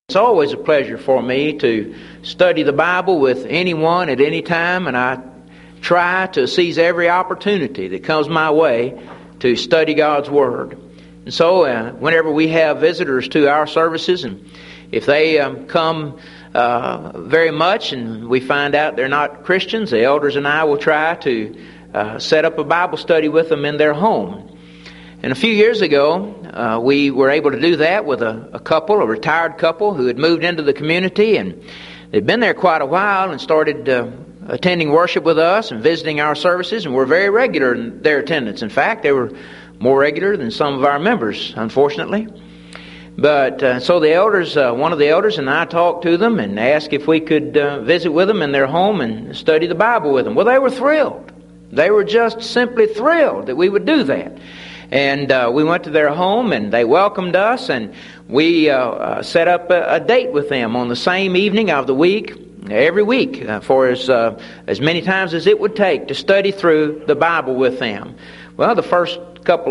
It's always a pleasure for me to study the Bible with anyone at any time, and I try to seize every opportunity that comes my way to study God's Word. And so whenever we have visitors to our services, and if they come very much and we find out they're not Christians, the elders and I will try to set up a Bible study with them in their home. And a few years ago, we were able to do that with a retired couple who had moved into the community, and they'd been there quite a while and started attending worship with us and visiting our services, and were very regular in their attendance. In fact, they were more regular than some of our members, unfortunately. But so the elders, one of the elders and I talked to them and asked if we could visit with them in their home and study the Bible with them. Well, they were thrilled. They were just simply thrilled that we would do that. And we went to their home, and they welcomed us, and we set up a date with them on the same evening of the week, every week, for as many times as it would take to study through the Bible with them. Well, the first couple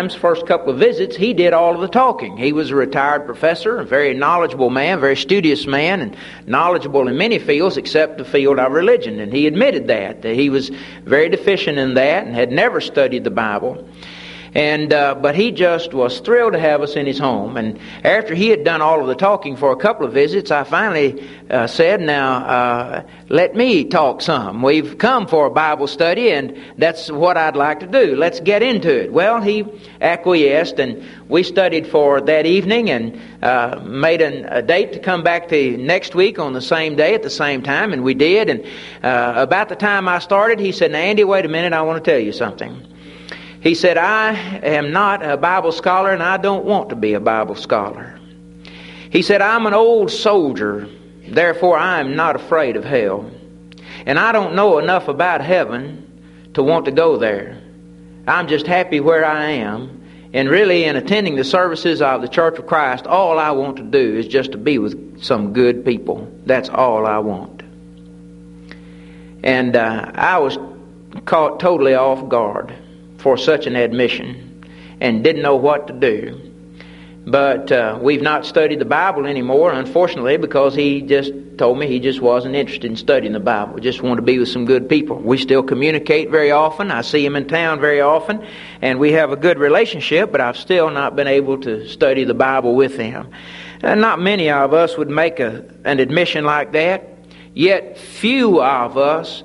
of visits, he did all of the talking. He was a retired professor, a very knowledgeable man, very studious man, and knowledgeable in many fields except the field of religion. And he admitted that he was very deficient in that and had never studied the Bible. And but he just was thrilled to have us in his home. And after he had done all of the talking for a couple of visits, I finally said, now let me talk some. We've come for a Bible study, and that's what I'd like to do. Let's get into it. Well, he acquiesced, and we studied for that evening and made a date to come back to next week on the same day at the same time, and we did. And about the time I started, he said, now, Andy, wait a minute, I want to tell you something. He said, I am not a Bible scholar, and I don't want to be a Bible scholar. He said, I'm an old soldier, therefore I am not afraid of hell. And I don't know enough about heaven to want to go there. I'm just happy where I am. And really, in attending the services of the Church of Christ, all I want to do is just to be with some good people. That's all I want. And I was caught totally off guard for such an admission, and didn't know what to do. But we've not studied the Bible anymore, unfortunately, because he just told me he just wasn't interested in studying the Bible. Just wanted to be with some good people. We still communicate very often. I see him in town very often, and we have a good relationship, but I've still not been able to study the Bible with him. And not many of us would make an admission like that, yet few of us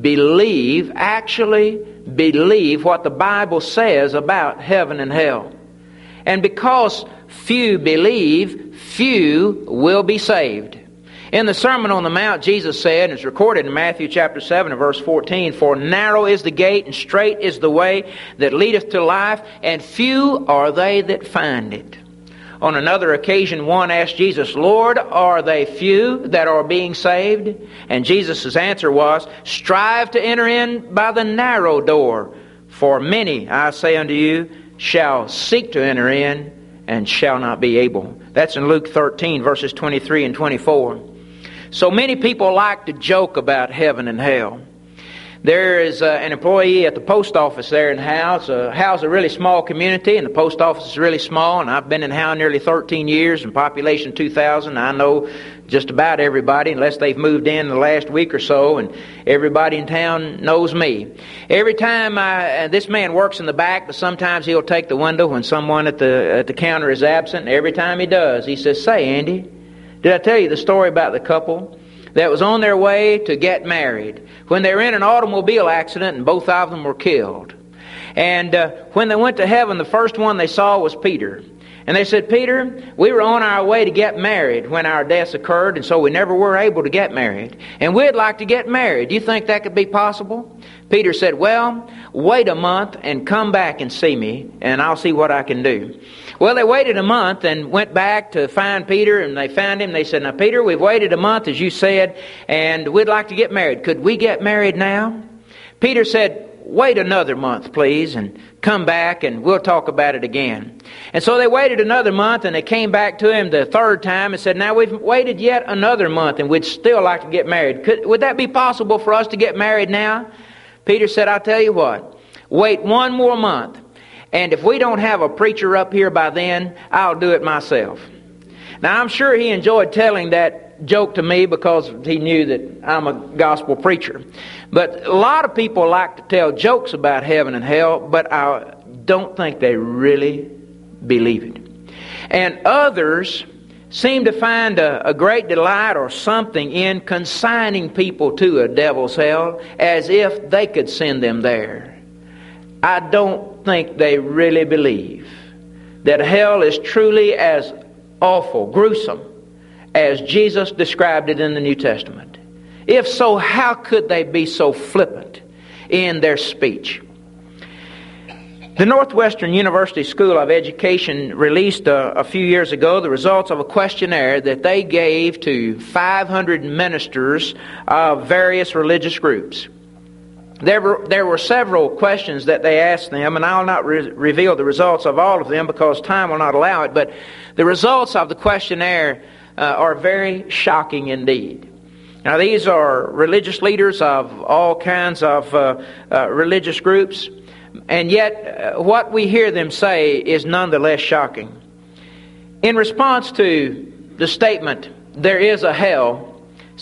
actually believe what the Bible says about heaven and hell. And because few believe, few will be saved. In the Sermon on the Mount, Jesus said, and it's recorded in Matthew chapter 7 and verse 14, for narrow is the gate and strait is the way that leadeth to life, and few are they that find it. On another occasion, one asked Jesus, Lord, are they few that are being saved? And Jesus' answer was, strive to enter in by the narrow door, for many, I say unto you, shall seek to enter in and shall not be able. That's in Luke 13, verses 23 and 24. So many people like to joke about heaven and hell. There is an employee at the post office there in Howes. Howes is a really small community, and the post office is really small. And I've been in Howes nearly 13 years, and population 2,000. I know just about everybody, unless they've moved in the last week or so, and everybody in town knows me. Every time this man works in the back, but sometimes he'll take the window when someone at the counter is absent. And every time he does, he says, say, Andy, did I tell you the story about the couple that was on their way to get married, when they were in an automobile accident and both of them were killed? And when they went to heaven, the first one they saw was Peter. And they said, Peter, we were on our way to get married when our deaths occurred, and so we never were able to get married. And we'd like to get married. Do you think that could be possible? Peter said, well, wait a month and come back and see me, and I'll see what I can do. Well, they waited a month and went back to find Peter, and they found him. They said, now, Peter, we've waited a month, as you said, and we'd like to get married. Could we get married now? Peter said, wait another month, please, and come back, and we'll talk about it again. And so they waited another month, and they came back to him the third time and said, now, we've waited yet another month, and we'd still like to get married. Would that be possible for us to get married now? Peter said, I'll tell you what, wait one more month. And if we don't have a preacher up here by then, I'll do it myself. Now, I'm sure he enjoyed telling that joke to me because he knew that I'm a gospel preacher. But a lot of people like to tell jokes about heaven and hell, but I don't think they really believe it. And others seem to find a great delight or something in consigning people to a devil's hell as if they could send them there. I don't think they really believe that hell is truly as awful, gruesome, as Jesus described it in the New Testament. If so, how could they be so flippant in their speech? The Northwestern University School of Education released a few years ago the results of a questionnaire that they gave to 500 ministers of various religious groups. There were several questions that they asked them, and I'll not reveal the results of all of them because time will not allow it, but the results of the questionnaire are very shocking indeed. Now, these are religious leaders of all kinds of religious groups, and yet what we hear them say is nonetheless shocking. In response to the statement, there is a hell,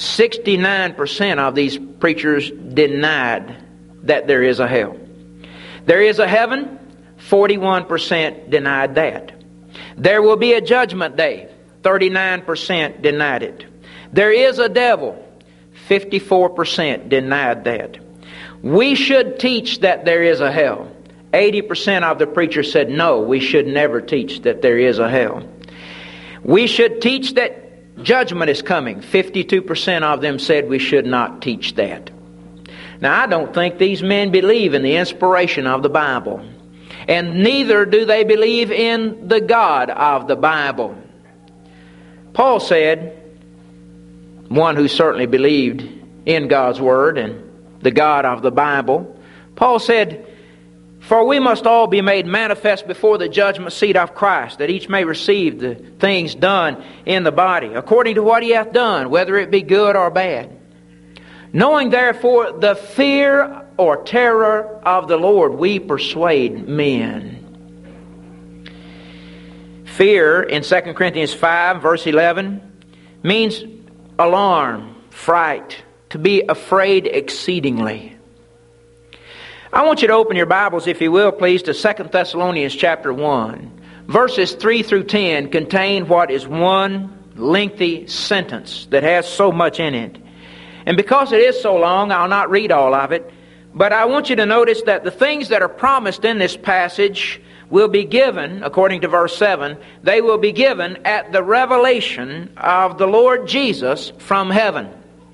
69% of these preachers denied that there is a hell. There is a heaven, 41% denied that. There will be a judgment day, 39% denied it. There is a devil, 54% denied that. We should teach that there is a hell. 80% of the preachers said, no, we should never teach that there is a hell. We should teach that judgment is coming. 52% of them said we should not teach that. Now, I don't think these men believe in the inspiration of the Bible. And neither do they believe in the God of the Bible. Paul said, one who certainly believed in God's Word and the God of the Bible, Paul said, for we must all be made manifest before the judgment seat of Christ, that each may receive the things done in the body, according to what he hath done, whether it be good or bad. Knowing therefore the fear or terror of the Lord, we persuade men. Fear in 2 Corinthians 5, verse 11, means alarm, fright, to be afraid exceedingly. I want you to open your Bibles, if you will, please, to 2 Thessalonians chapter 1. Verses 3 through 10 contain what is one lengthy sentence that has so much in it. And because it is so long, I'll not read all of it. But I want you to notice that the things that are promised in this passage will be given, according to verse 7, they will be given at the revelation of the Lord Jesus from heaven.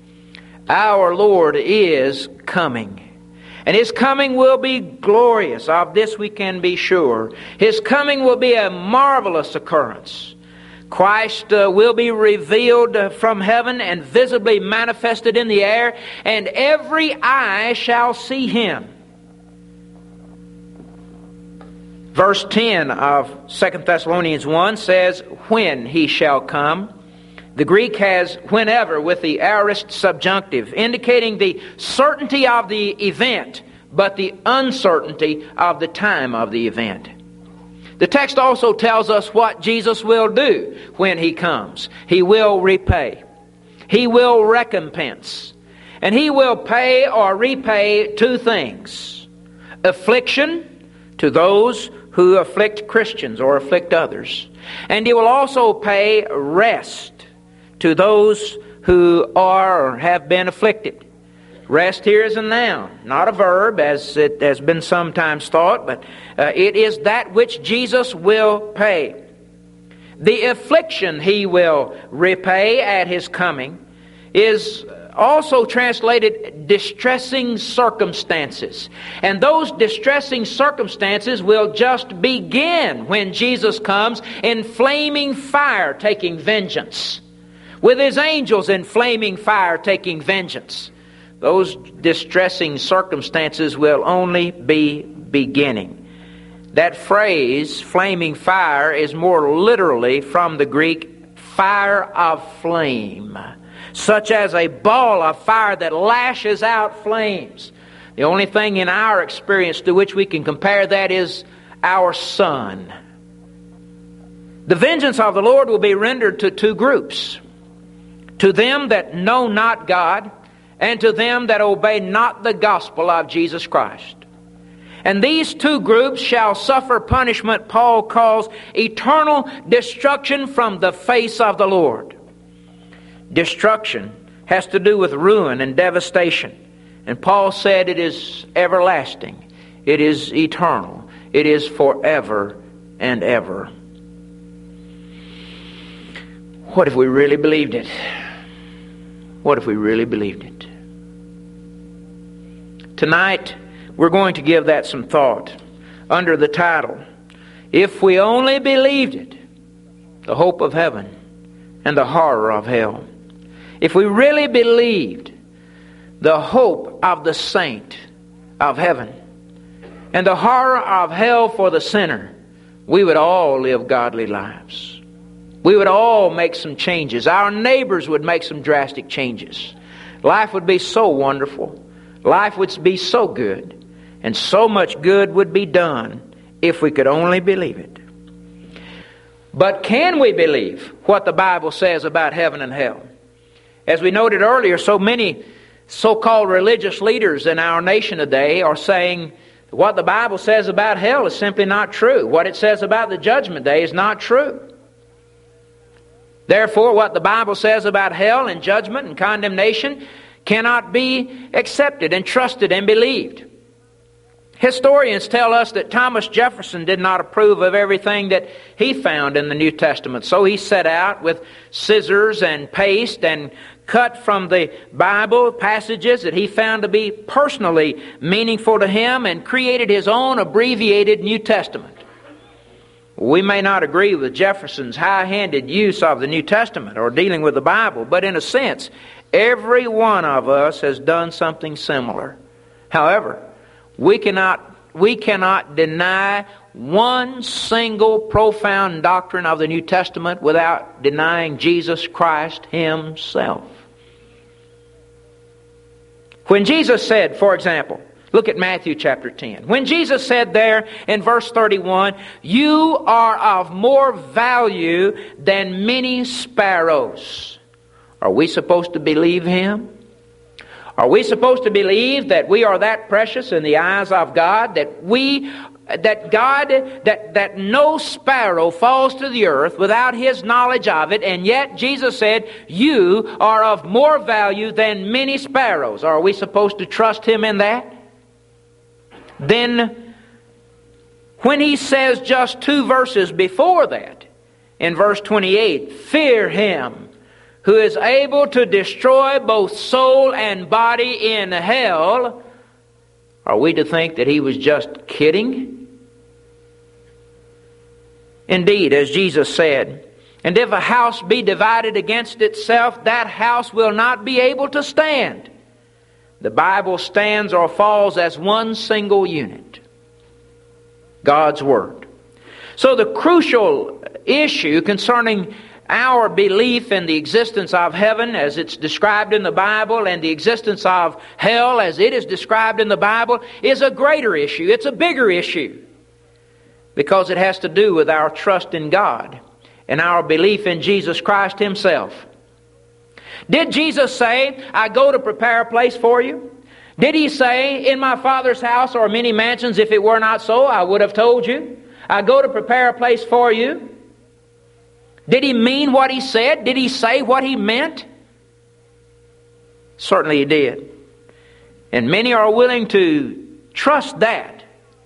Our Lord is coming. And His coming will be glorious. Of this we can be sure. His coming will be a marvelous occurrence. Christ will be revealed from heaven and visibly manifested in the air, and every eye shall see Him. Verse 10 of 2 Thessalonians 1 says, when He shall come. The Greek has whenever with the aorist subjunctive, indicating the certainty of the event, but the uncertainty of the time of the event. The text also tells us what Jesus will do when He comes. He will repay. He will recompense. And He will pay or repay two things. Affliction to those who afflict Christians or afflict others. And He will also pay rest to those who are or have been afflicted. Rest here is a noun, not a verb, as it has been sometimes thought, but it is that which Jesus will pay. The affliction He will repay at His coming is also translated distressing circumstances. And those distressing circumstances will just begin when Jesus comes in flaming fire taking vengeance, with His angels in flaming fire taking vengeance. Those distressing circumstances will only be beginning. That phrase, flaming fire, is more literally from the Greek, fire of flame, such as a ball of fire that lashes out flames. The only thing in our experience to which we can compare that is our sun. The vengeance of the Lord will be rendered to two groups. To them that know not God, and to them that obey not the gospel of Jesus Christ. And these two groups shall suffer punishment Paul calls eternal destruction from the face of the Lord. Destruction has to do with ruin and devastation. And Paul said it is everlasting. It is eternal. It is forever and ever. What if we really believed it? What if we really believed it? Tonight, we're going to give that some thought under the title, If We Only Believed It, the Hope of Heaven and the Horror of Hell. If we really believed the hope of the saint of heaven and the horror of hell for the sinner, we would all live godly lives. We would all make some changes. Our neighbors would make some drastic changes. Life would be so wonderful. Life would be so good. And so much good would be done if we could only believe it. But can we believe what the Bible says about heaven and hell? As we noted earlier, so many so-called religious leaders in our nation today are saying what the Bible says about hell is simply not true. What it says about the judgment day is not true. Therefore, what the Bible says about hell and judgment and condemnation cannot be accepted and trusted and believed. Historians tell us that Thomas Jefferson did not approve of everything that he found in the New Testament. So he set out with scissors and paste and cut from the Bible passages that he found to be personally meaningful to him and created his own abbreviated New Testament. We may not agree with Jefferson's high-handed use of the New Testament or dealing with the Bible, but in a sense, every one of us has done something similar. However, we cannot deny one single profound doctrine of the New Testament without denying Jesus Christ Himself. When Jesus said, for example, look at Matthew chapter 10. When Jesus said there in verse 31, "You are of more value than many sparrows," are we supposed to believe Him? Are we supposed to believe that we are that precious in the eyes of God, that no sparrow falls to the earth without His knowledge of it, and yet Jesus said, "You are of more value than many sparrows"? Are we supposed to trust Him in that? Then, when He says just 2 verses before that, in verse 28, "Fear Him who is able to destroy both soul and body in hell," are we to think that He was just kidding? Indeed, as Jesus said, "And if a house be divided against itself, that house will not be able to stand." The Bible stands or falls as one single unit, God's Word. So the crucial issue concerning our belief in the existence of heaven as it's described in the Bible and the existence of hell as it is described in the Bible is a greater issue. It's a bigger issue because it has to do with our trust in God and our belief in Jesus Christ Himself. Did Jesus say, "I go to prepare a place for you"? Did He say, "In my Father's house are many mansions, if it were not so, I would have told you"? "I go to prepare a place for you"? Did He mean what He said? Did He say what He meant? Certainly He did. And many are willing to trust that.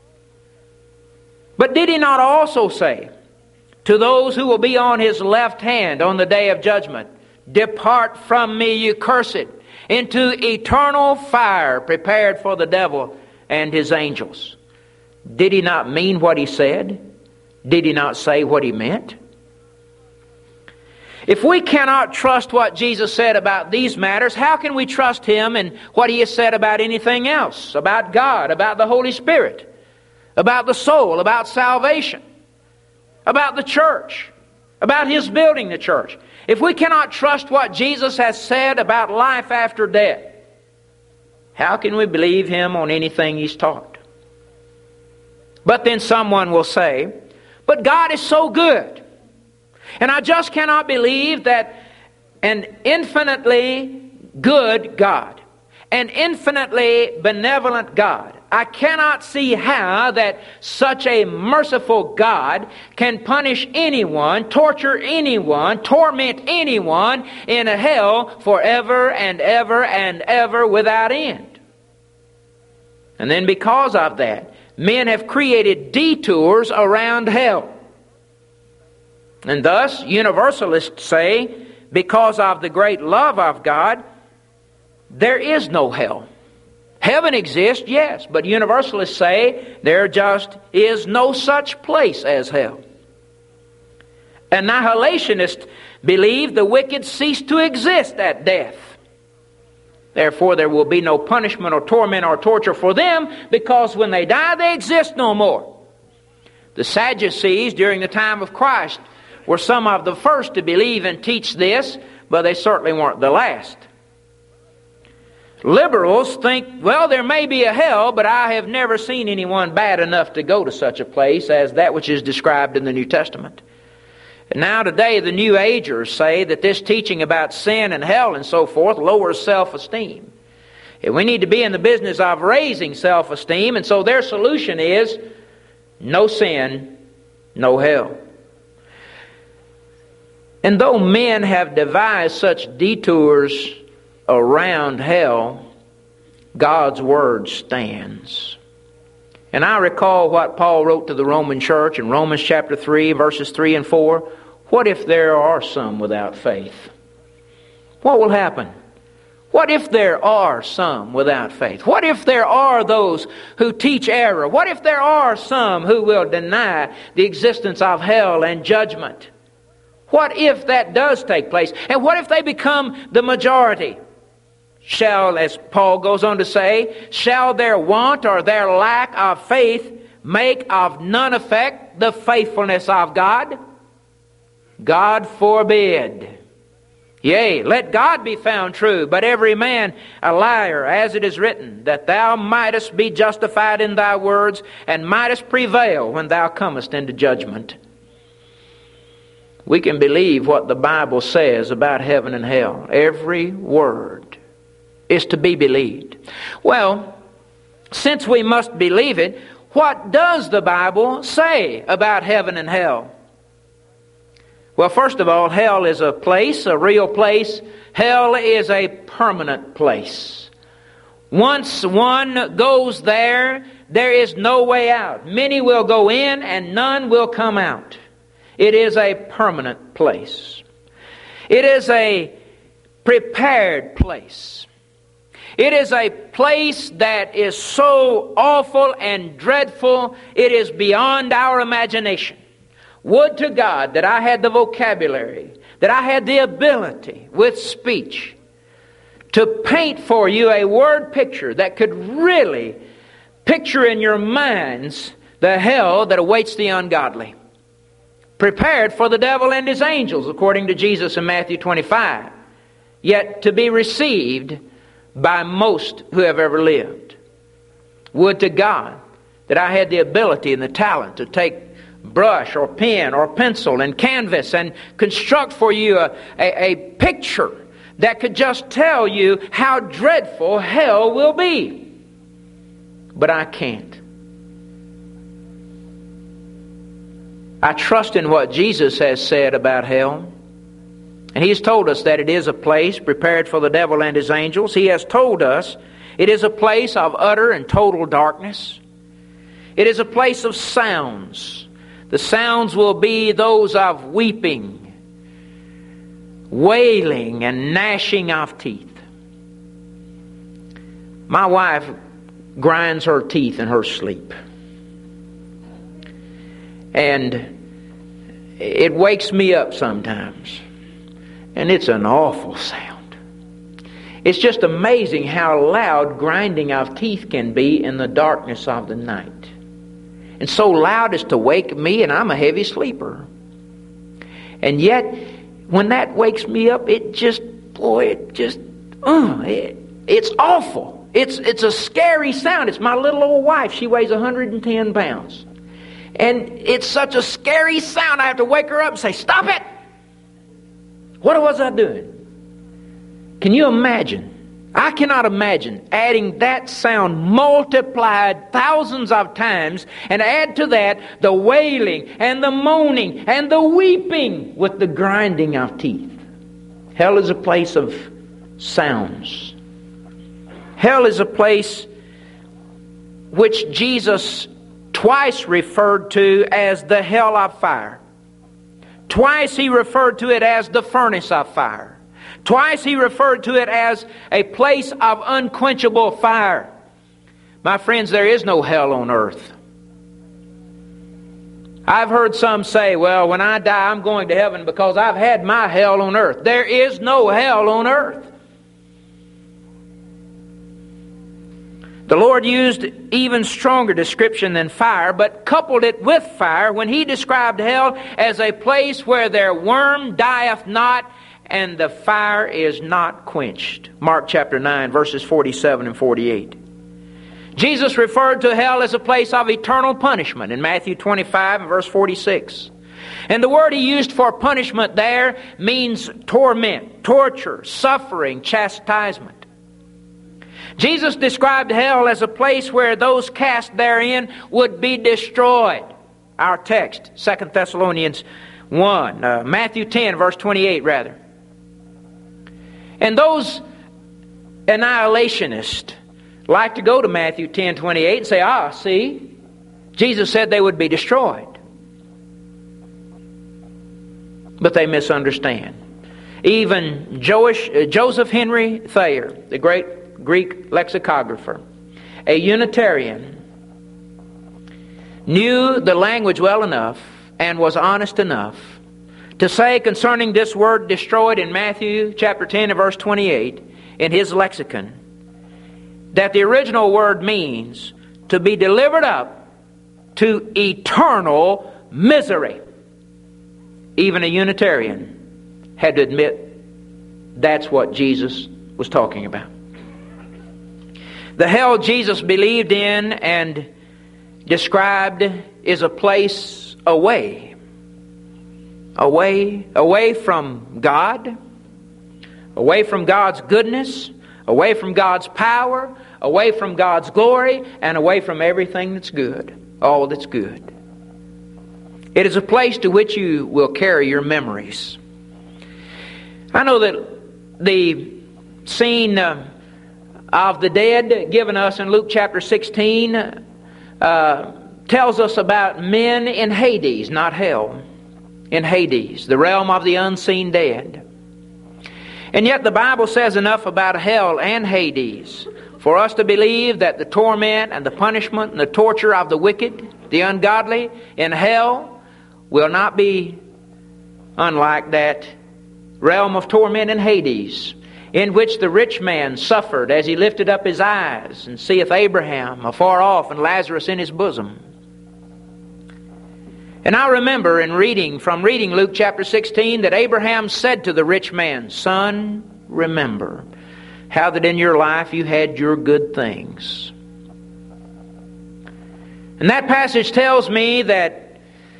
But did He not also say to those who will be on His left hand on the day of judgment, "Depart from me, you cursed, into eternal fire prepared for the devil and his angels"? Did He not mean what He said? Did He not say what He meant? If we cannot trust what Jesus said about these matters, how can we trust Him in what He has said about anything else? About God, about the Holy Spirit, about the soul, about salvation, about the church, about His building the church. If we cannot trust what Jesus has said about life after death, how can we believe Him on anything He's taught? But then someone will say, "But God is so good. And I just cannot believe that an infinitely good God, an infinitely benevolent God, I cannot see how that such a merciful God can punish anyone, torture anyone, torment anyone in a hell forever and ever and ever without end. And then because of that, men have created detours around hell. And thus, universalists say, because of the great love of God, there is no hell. Heaven exists, yes, but universalists say there just is no such place as hell. Annihilationists believe the wicked cease to exist at death. Therefore, there will be no punishment or torment or torture for them, because when they die, they exist no more. The Sadducees, during the time of Christ, were some of the first to believe and teach this, but they certainly weren't the last. Liberals think, well, there may be a hell, but I have never seen anyone bad enough to go to such a place as that which is described in the New Testament. And now today the New Agers say that this teaching about sin and hell and so forth lowers self-esteem. And we need to be in the business of raising self-esteem, and so their solution is no sin, no hell. And though men have devised such detours around hell, God's Word stands. And I recall what Paul wrote to the Roman church in Romans chapter 3, verses 3 and 4. What if there are some without faith? What will happen? What if there are some without faith? What if there are those who teach error? What if there are some who will deny the existence of hell and judgment? What if that does take place? And what if they become the majority? Shall, as Paul goes on to say, shall their want or their lack of faith make of none effect the faithfulness of God? God forbid. Yea, let God be found true, but every man a liar, as it is written, that thou mightest be justified in thy words, and mightest prevail when thou comest into judgment. We can believe what the Bible says about heaven and hell. Every word is to be believed. Well, since we must believe it, what does the Bible say about heaven and hell? Well, first of all, hell is a place, a real place. Hell is a permanent place. Once one goes there, there is no way out. Many will go in and none will come out. It is a permanent place. It is a prepared place. It is a place that is so awful and dreadful, it is beyond our imagination. Would to God that I had the vocabulary, that I had the ability with speech to paint for you a word picture that could really picture in your minds the hell that awaits the ungodly. Prepared for the devil and his angels, according to Jesus in Matthew 25, yet to be received by most who have ever lived. Would to God that I had the ability and the talent to take brush or pen or pencil and canvas and construct for you a picture that could just tell you how dreadful hell will be. But I can't. I trust in what Jesus has said about hell. And He's told us that it is a place prepared for the devil and his angels. He has told us it is a place of utter and total darkness. It is a place of sounds. The sounds will be those of weeping, wailing, and gnashing of teeth. My wife grinds her teeth in her sleep. And it wakes me up sometimes. And it's an awful sound. It's just amazing how loud grinding of teeth can be in the darkness of the night. And so loud as to wake me, and I'm a heavy sleeper. And yet, when that wakes me up, it's awful. It's a scary sound. It's my little old wife. She weighs 110 pounds. And it's such a scary sound, I have to wake her up and say, "Stop it! What was I doing? Can you imagine? I cannot imagine adding that sound multiplied thousands of times, and add to that the wailing and the moaning and the weeping with the grinding of teeth. Hell is a place of sounds. Hell is a place which Jesus twice referred to as the hell of fire. Twice He referred to it as the furnace of fire. Twice He referred to it as a place of unquenchable fire. My friends, there is no hell on earth. I've heard some say, well, when I die, I'm going to heaven because I've had my hell on earth. There is no hell on earth. The Lord used even stronger description than fire, but coupled it with fire when He described hell as a place where their worm dieth not, and the fire is not quenched. Mark chapter 9, verses 47 and 48. Jesus referred to hell as a place of eternal punishment in Matthew 25 and verse 46. And the word He used for punishment there means torment, torture, suffering, chastisement. Jesus described hell as a place where those cast therein would be destroyed. Our text, 2 Thessalonians 1, Matthew 10, verse 28 rather. And those annihilationists like to go to Matthew 10:28 and say, see, Jesus said they would be destroyed. But they misunderstand. Even Joseph Henry Thayer, the great Greek lexicographer, a Unitarian, knew the language well enough and was honest enough to say concerning this word destroyed in Matthew chapter 10 and verse 28 in his lexicon that the original word means to be delivered up to eternal misery. Even a Unitarian had to admit that's what Jesus was talking about. The hell Jesus believed in and described is a place away from God, away from God's goodness, away from God's power, away from God's glory, and away from everything that's good, all that's good. It is a place to which you will carry your memories. I know that the scene of the dead given us in Luke chapter 16 tells us about men in Hades, not hell. In Hades, the realm of the unseen dead. And yet the Bible says enough about hell and Hades for us to believe that the torment and the punishment and the torture of the wicked, the ungodly in hell will not be unlike that realm of torment in Hades, in which the rich man suffered as he lifted up his eyes and seeth Abraham afar off and Lazarus in his bosom. And I remember from reading Luke chapter 16 that Abraham said to the rich man, "Son, remember how that in your life you had your good things." And that passage tells me that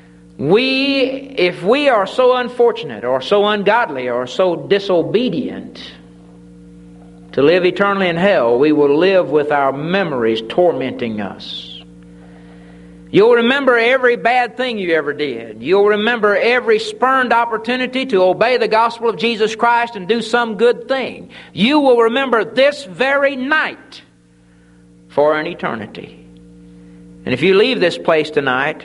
if we are so unfortunate or so ungodly or so disobedient to live eternally in hell, we will live with our memories tormenting us. You'll remember every bad thing you ever did. You'll remember every spurned opportunity to obey the gospel of Jesus Christ and do some good thing. You will remember this very night for an eternity. And if you leave this place tonight,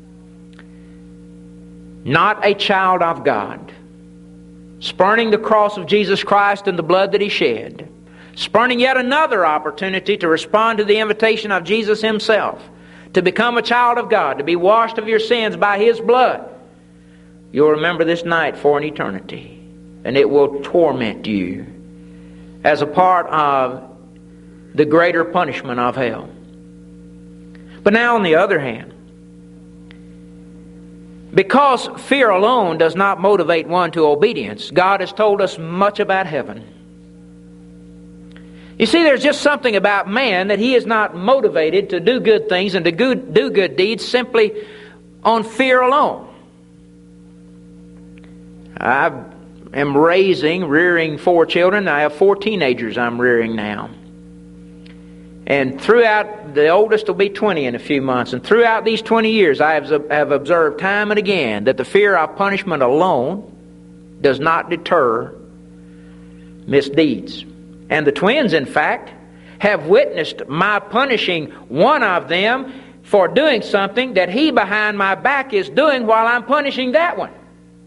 not a child of God, spurning the cross of Jesus Christ and the blood that He shed, spurning yet another opportunity to respond to the invitation of Jesus Himself, to become a child of God, to be washed of your sins by His blood, you'll remember this night for an eternity. And it will torment you as a part of the greater punishment of hell. But now on the other hand, because fear alone does not motivate one to obedience, God has told us much about heaven. You see, there's just something about man that he is not motivated to do good things and to do good deeds simply on fear alone. I've am rearing 4 children. I have 4 teenagers I'm rearing now. And throughout, the oldest will be 20 in a few months. And throughout these 20 years, I have observed time and again that the fear of punishment alone does not deter misdeeds. And the twins, in fact, have witnessed my punishing one of them for doing something that he behind my back is doing while I'm punishing that one.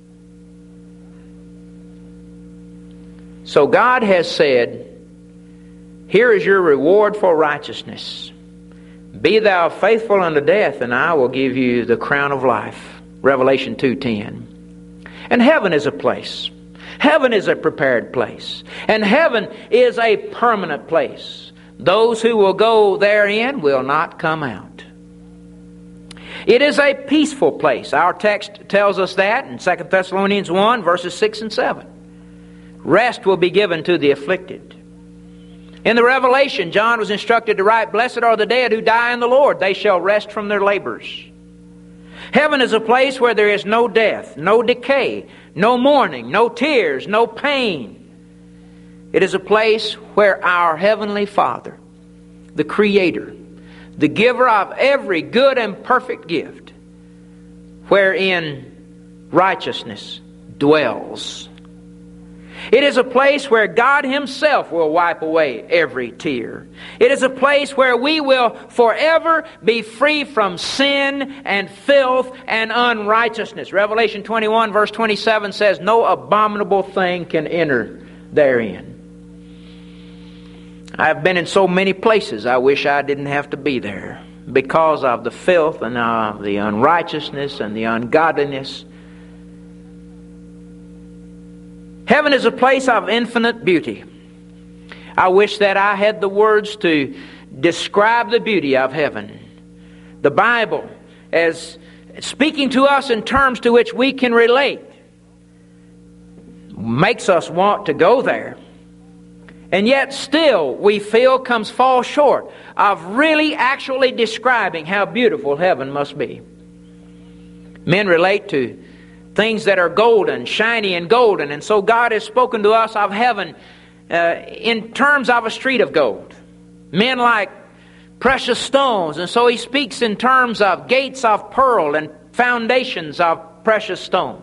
So God has said, here is your reward for righteousness. Be thou faithful unto death, and I will give you the crown of life. Revelation 2:10. And heaven is a place. Heaven is a prepared place. And heaven is a permanent place. Those who will go therein will not come out. It is a peaceful place. Our text tells us that in 2 Thessalonians 1, verses 6 and 7. Rest will be given to the afflicted. In the Revelation, John was instructed to write, "Blessed are the dead who die in the Lord. They shall rest from their labors." Heaven is a place where there is no death, no decay, no mourning, no tears, no pain. It is a place where our Heavenly Father, the Creator, the giver of every good and perfect gift, wherein righteousness dwells. It is a place where God Himself will wipe away every tear. It is a place where we will forever be free from sin and filth and unrighteousness. Revelation 21 verse 27 says, "No abominable thing can enter therein." I have been in so many places I wish I didn't have to be there because of the filth and the unrighteousness and the ungodliness. Heaven is a place of infinite beauty. I wish that I had the words to describe the beauty of heaven. The Bible, as speaking to us in terms to which we can relate, makes us want to go there. And yet still we feel falls short of really actually describing how beautiful heaven must be. Men relate to things that are golden, shiny and golden. And so God has spoken to us of heaven in terms of a street of gold. Men like precious stones. And so He speaks in terms of gates of pearl and foundations of precious stones.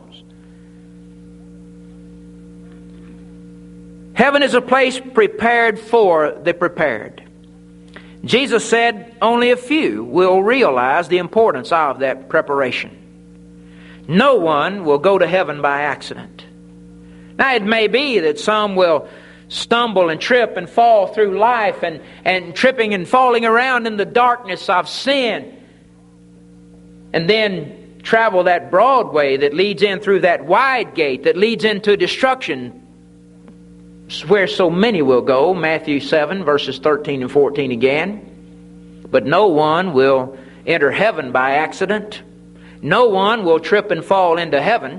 Heaven is a place prepared for the prepared. Jesus said only a few will realize the importance of that preparation. No one will go to heaven by accident. Now it may be that some will stumble and trip and fall through life and tripping and falling around in the darkness of sin, and then travel that broad way that leads in through that wide gate that leads into destruction, where so many will go. Matthew 7 verses 13 and 14 again. But no one will enter heaven by accident. No one will trip and fall into heaven.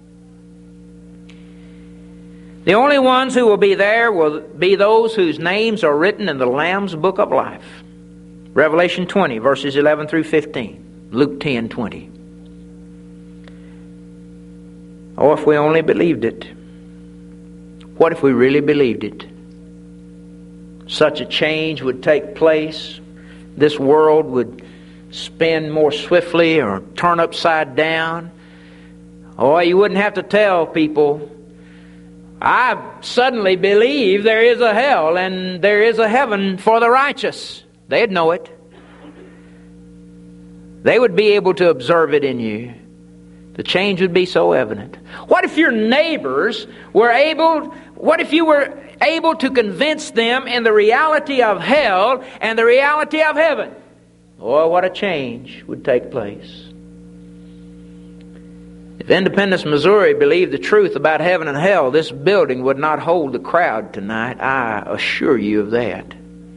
The only ones who will be there will be those whose names are written in the Lamb's book of life. Revelation 20 verses 11 through 15. Luke 10:20. Oh, if we only believed it. What if we really believed it? Such a change would take place. This world would spin more swiftly or turn upside down. Oh, you wouldn't have to tell people, I suddenly believe there is a hell and there is a heaven for the righteous. They'd know it. They would be able to observe it in you. The change would be so evident. What if your neighbors were able... What if you were able to convince them in the reality of hell and the reality of heaven? Oh, what a change would take place. If Independence, Missouri believed the truth about heaven and hell, this building would not hold the crowd tonight. I assure you of that.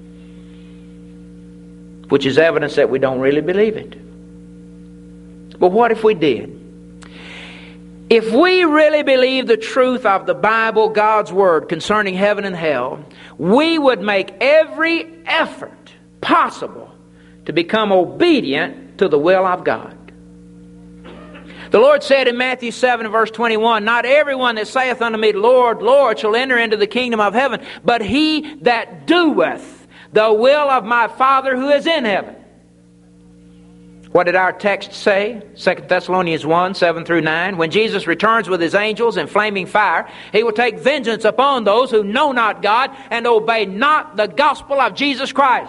Which is evidence that we don't really believe it. But what if we did? If we really believe the truth of the Bible, God's Word, concerning heaven and hell, we would make every effort possible to become obedient to the will of God. The Lord said in Matthew 7 verse 21, "Not everyone that saith unto me, Lord, Lord, shall enter into the kingdom of heaven, but he that doeth the will of my Father who is in heaven." What did our text say? 2 Thessalonians 1, 7 through 9. "When Jesus returns with his angels in flaming fire, he will take vengeance upon those who know not God and obey not the gospel of Jesus Christ."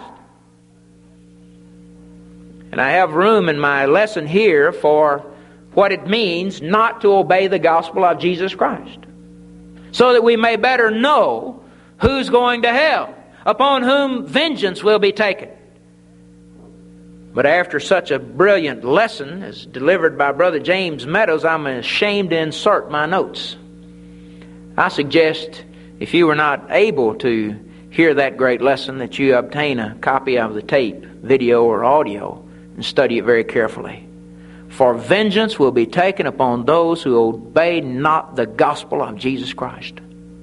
And I have room in my lesson here for what it means not to obey the gospel of Jesus Christ, so that we may better know who's going to hell, upon whom vengeance will be taken. But after such a brilliant lesson as delivered by Brother James Meadows, I'm ashamed to insert my notes. I suggest, if you were not able to hear that great lesson, that you obtain a copy of the tape, video, or audio, and study it very carefully. "For vengeance will be taken upon those who obey not the gospel of Jesus Christ."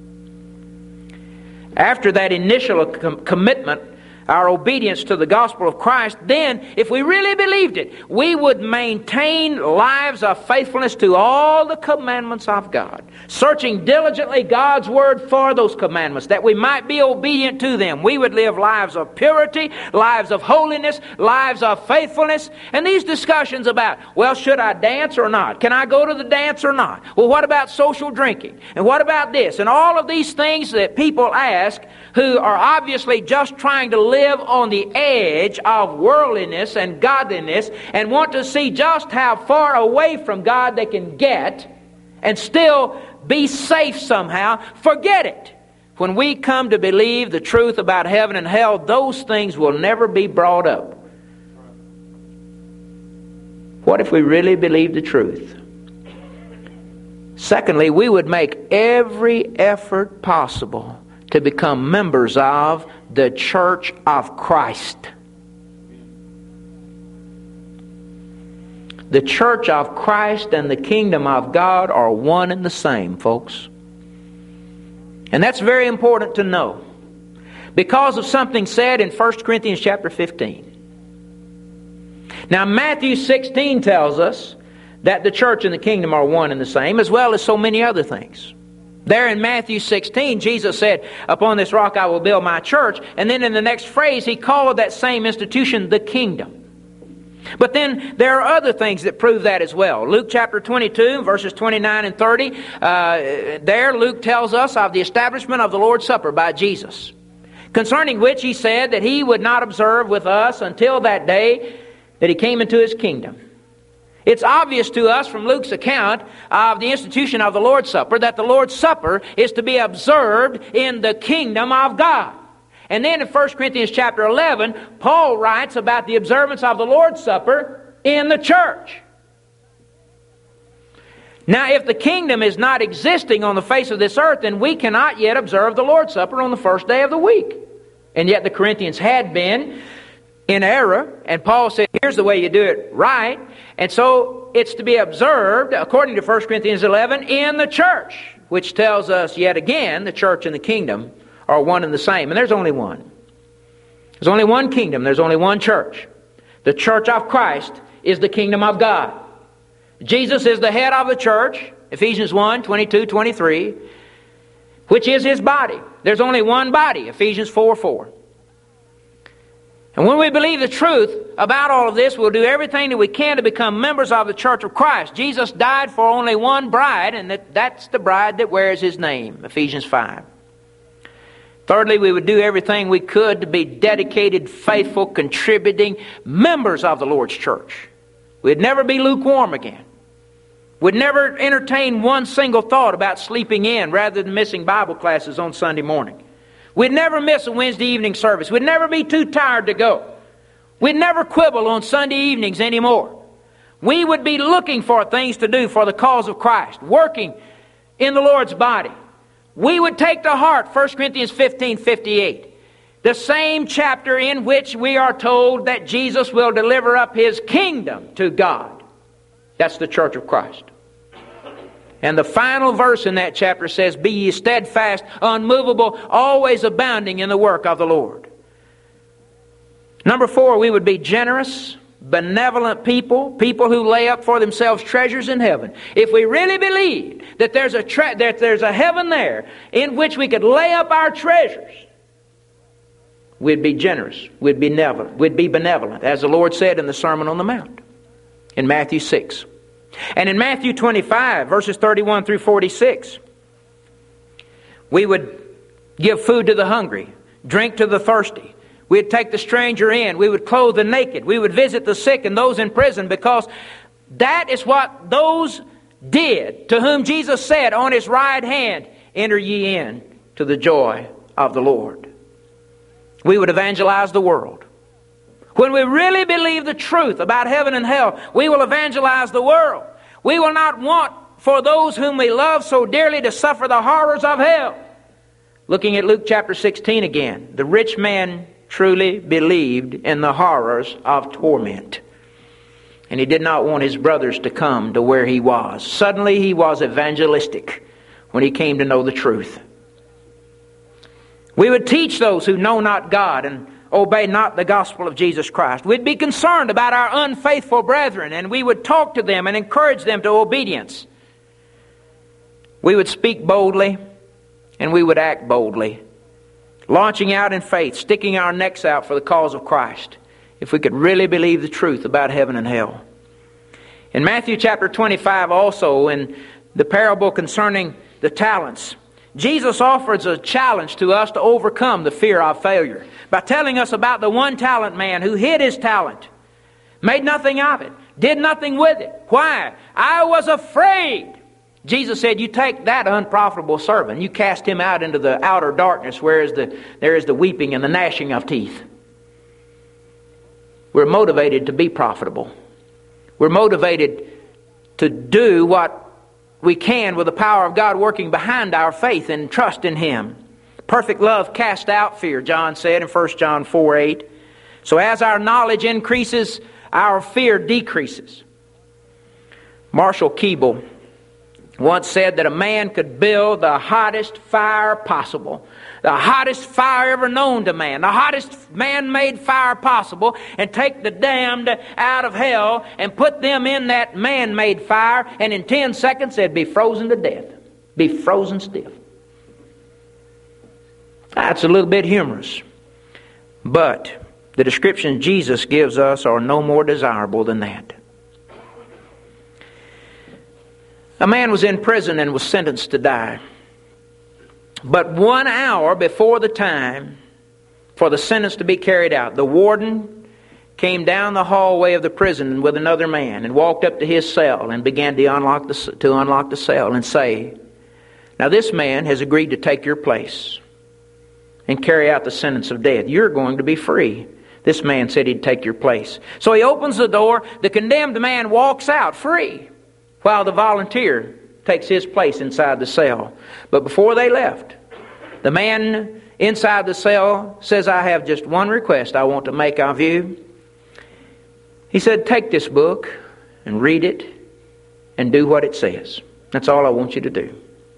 After that initial commitment, our obedience to the gospel of Christ, then, if we really believed it, we would maintain lives of faithfulness to all the commandments of God, searching diligently God's Word for those commandments, that we might be obedient to them. We would live lives of purity, lives of holiness, lives of faithfulness. And these discussions about, well, should I dance or not? Can I go to the dance or not? Well, what about social drinking? And what about this? And all of these things that people ask who are obviously just trying to live on the edge of worldliness and godliness and want to see just how far away from God they can get and still be safe somehow. Forget it. When we come to believe the truth about heaven and hell, those things will never be brought up. What if we really believe the truth? Secondly, we would make every effort possible to become members of the Church of Christ. The Church of Christ and the kingdom of God are one and the same, folks. And that's very important to know, because of something said in 1 Corinthians chapter 15. Now, Matthew 16 tells us that the church and the kingdom are one and the same, as well as so many other things. There in Matthew 16, Jesus said, "Upon this rock I will build my church." And then in the next phrase, He called that same institution the kingdom. But then there are other things that prove that as well. Luke chapter 22, verses 29 and 30, there Luke tells us of the establishment of the Lord's Supper by Jesus, concerning which He said that He would not observe with us until that day that He came into His kingdom. It's obvious to us from Luke's account of the institution of the Lord's Supper that the Lord's Supper is to be observed in the kingdom of God. And then in 1 Corinthians chapter 11, Paul writes about the observance of the Lord's Supper in the church. Now, if the kingdom is not existing on the face of this earth, then we cannot yet observe the Lord's Supper on the first day of the week. And yet the Corinthians had been in error, and Paul said, here's the way you do it right. And so it's to be observed, according to 1 Corinthians 11, in the church, which tells us yet again the church and the kingdom are one and the same. And there's only one. There's only one kingdom. There's only one church. The church of Christ is the kingdom of God. Jesus is the head of the church, Ephesians 1, 22, 23, which is His body. There's only one body, Ephesians 4, 4. And when we believe the truth about all of this, we'll do everything that we can to become members of the Church of Christ. Jesus died for only one bride, and that's the bride that wears His name, Ephesians 5. Thirdly, we would do everything we could to be dedicated, faithful, contributing members of the Lord's church. We'd never be lukewarm again. We'd never entertain one single thought about sleeping in rather than missing Bible classes on Sunday morning. We'd never miss a Wednesday evening service. We'd never be too tired to go. We'd never quibble on Sunday evenings anymore. We would be looking for things to do for the cause of Christ, working in the Lord's body. We would take to heart 1 Corinthians 15:58, the same chapter in which we are told that Jesus will deliver up His kingdom to God. That's the church of Christ. And the final verse in that chapter says, "Be ye steadfast, unmovable, always abounding in the work of the Lord." Number 4, we would be generous benevolent people, people who lay up for themselves treasures in heaven, if we really believed that there's a heaven there in which we could lay up our treasures, we'd be generous, we'd be benevolent, as the Lord said in the Sermon on the Mount in Matthew 6. And in Matthew 25, verses 31 through 46, we would give food to the hungry, drink to the thirsty. We'd take the stranger in. We would clothe the naked. We would visit the sick and those in prison, because that is what those did to whom Jesus said on His right hand, enter ye in to the joy of the Lord. We would evangelize the world. When we really believe the truth about heaven and hell, we will evangelize the world. We will not want for those whom we love so dearly to suffer the horrors of hell. Looking at Luke chapter 16 again, the rich man truly believed in the horrors of torment. And he did not want his brothers to come to where he was. Suddenly he was evangelistic when he came to know the truth. We would teach those who know not God and obey not the gospel of Jesus Christ. We'd be concerned about our unfaithful brethren, and we would talk to them and encourage them to obedience. We would speak boldly, and we would act boldly, launching out in faith, sticking our necks out for the cause of Christ, if we could really believe the truth about heaven and hell. In Matthew chapter 25 also, in the parable concerning the talents, Jesus offers a challenge to us to overcome the fear of failure by telling us about the one-talent man who hid his talent, made nothing of it, did nothing with it. Why? I was afraid. Jesus said, you take that unprofitable servant, you cast him out into the outer darkness where there is the weeping and the gnashing of teeth. We're motivated to be profitable. We're motivated to do what we can with the power of God working behind our faith and trust in Him. Perfect love casts out fear, John said in 1 John 4:8. So as our knowledge increases, our fear decreases. Marshall Keeble once said that a man could build the hottest fire possible, the hottest fire ever known to man, the hottest man-made fire possible, and take the damned out of hell and put them in that man-made fire, and in 10 seconds they'd be frozen to death, be frozen stiff. That's a little bit humorous, but the description Jesus gives us are no more desirable than that. A man was in prison and was sentenced to die. But 1 hour before the time for the sentence to be carried out, the warden came down the hallway of the prison with another man and walked up to his cell and began to unlock the cell and say, now this man has agreed to take your place and carry out the sentence of death. You're going to be free. This man said he'd take your place. So he opens the door. The condemned man walks out free, while the volunteer takes his place inside the cell. But before they left, the man inside the cell says, I have just one request I want to make of you. He said, take this book and read it and do what it says. That's all I want you to do.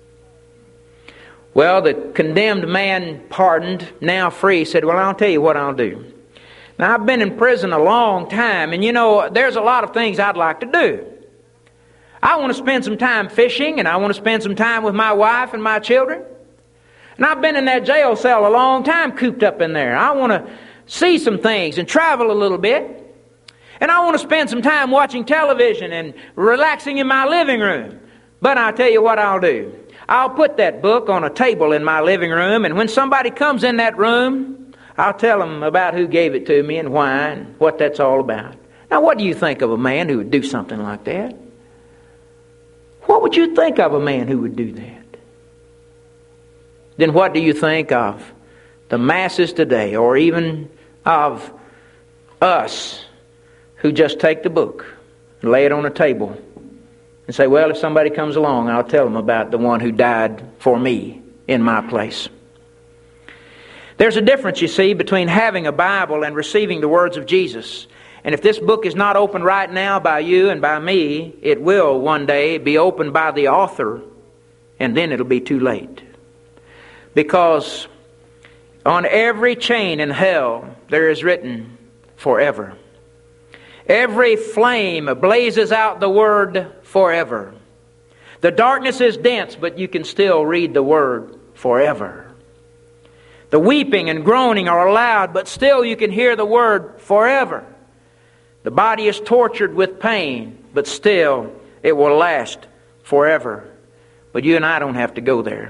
Well, the condemned man, pardoned, now free, said, well, I'll tell you what I'll do. Now, I've been in prison a long time, and there's a lot of things I'd like to do. I want to spend some time fishing, and I want to spend some time with my wife and my children. And I've been in that jail cell a long time, cooped up in there. I want to see some things and travel a little bit. And I want to spend some time watching television and relaxing in my living room. But I'll tell you what I'll do. I'll put that book on a table in my living room, and when somebody comes in that room, I'll tell them about who gave it to me and why and what that's all about. Now, what do you think of a man who would do something like that? What would you think of a man who would do that? Then what do you think of the masses today, or even of us who just take the book and lay it on a table and say, well, if somebody comes along, I'll tell them about the one who died for me in my place. There's a difference, you see, between having a Bible and receiving the words of Jesus. And if this book is not opened right now by you and by me, it will one day be opened by the author, and then it'll be too late. Because on every chain in hell there is written forever. Every flame blazes out the Word forever. The darkness is dense, but you can still read the Word forever. The weeping and groaning are loud, but still you can hear the Word forever. The body is tortured with pain, but still it will last forever. But you and I don't have to go there.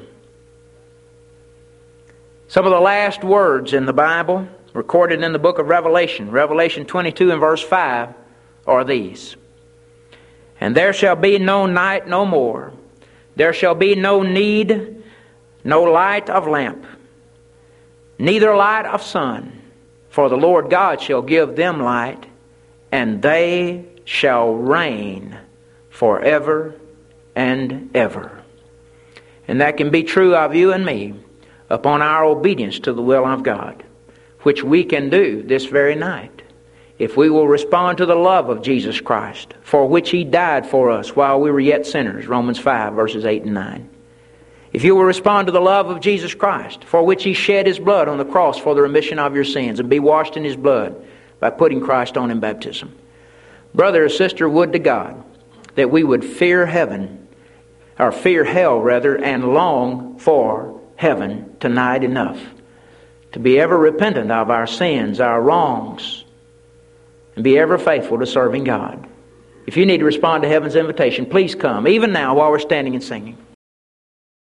Some of the last words in the Bible, recorded in the book of Revelation, Revelation 22 and verse 5, are these. And there shall be no night no more. There shall be no need, no light of lamp, neither light of sun. For the Lord God shall give them light, and they shall reign forever and ever. And that can be true of you and me upon our obedience to the will of God, which we can do this very night, if we will respond to the love of Jesus Christ, for which He died for us while we were yet sinners, Romans 5, verses 8 and 9. If you will respond to the love of Jesus Christ, for which He shed His blood on the cross for the remission of your sins, and be washed in His blood by putting Christ on in baptism. Brother or sister, would to God that we would fear heaven, or fear hell rather, and long for heaven tonight enough to be ever repentant of our sins, our wrongs, and be ever faithful to serving God. If you need to respond to heaven's invitation, please come, even now while we're standing and singing.